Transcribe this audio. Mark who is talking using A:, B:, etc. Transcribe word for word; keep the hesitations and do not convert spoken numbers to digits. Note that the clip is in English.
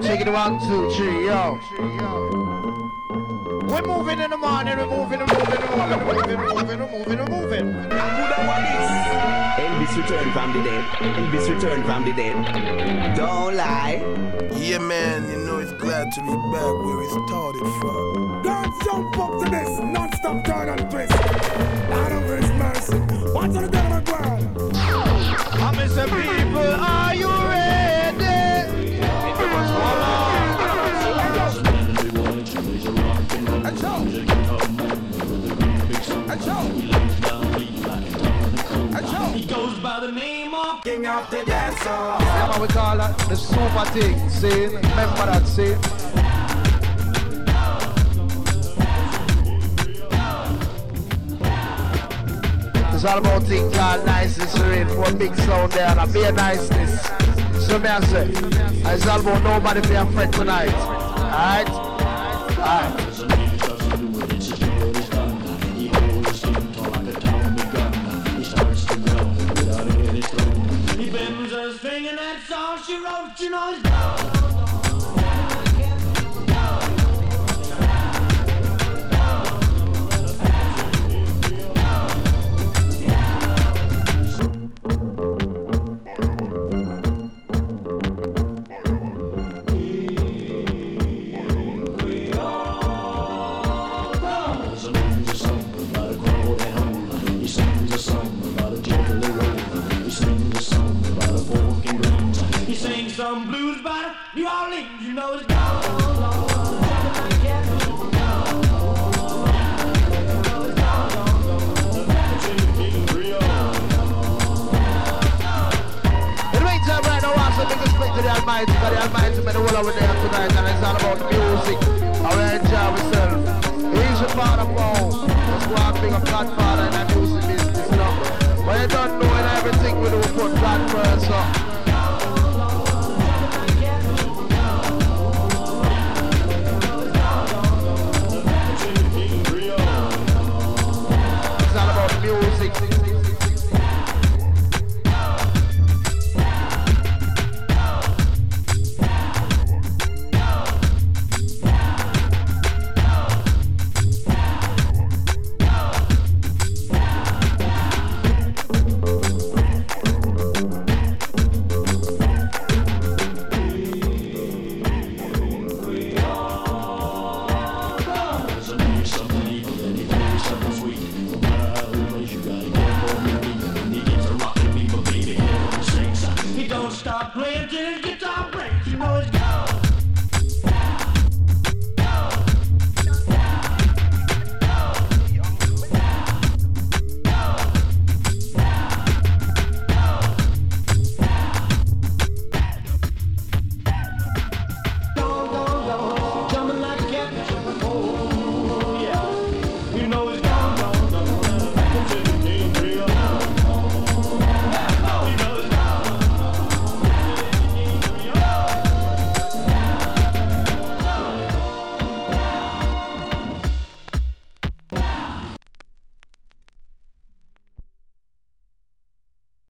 A: Take it one, two, three, yo. We're moving in the morning, we're moving, we're moving, we're moving, we're moving, we're moving, we're moving, we're moving.
B: Elvis returned from the dead. Elvis returned from the dead. Don't lie.
C: Yeah, man, you know it's glad to be back where it started from.
D: Don't jump up to this non-stop turn and twist. Out of His mercy. What's on the devil of God?
A: I'm Mister People, are you ready? If it was one
D: And show. And show. And show.
E: He goes by the name of King of the Dancer.
A: Yeah, man, we call that the super thing, see? Remember that, see? It's all about things called niceness, read for a big sound there and a bare niceness. So me I say, it's all about nobody be a friend tonight. Alright? Alright.
E: He bends her string and that's all she wrote, you know. Some blues by New Orleans, you know it's gone.
A: In the meantime, right now, also big respect to the Almighty, because the Almighty made the whole over there tonight, and it's all about music. And we enjoy ourselves. He's your father, Paul. Let's go and bring a Godfather in that music business, you know. But you don't know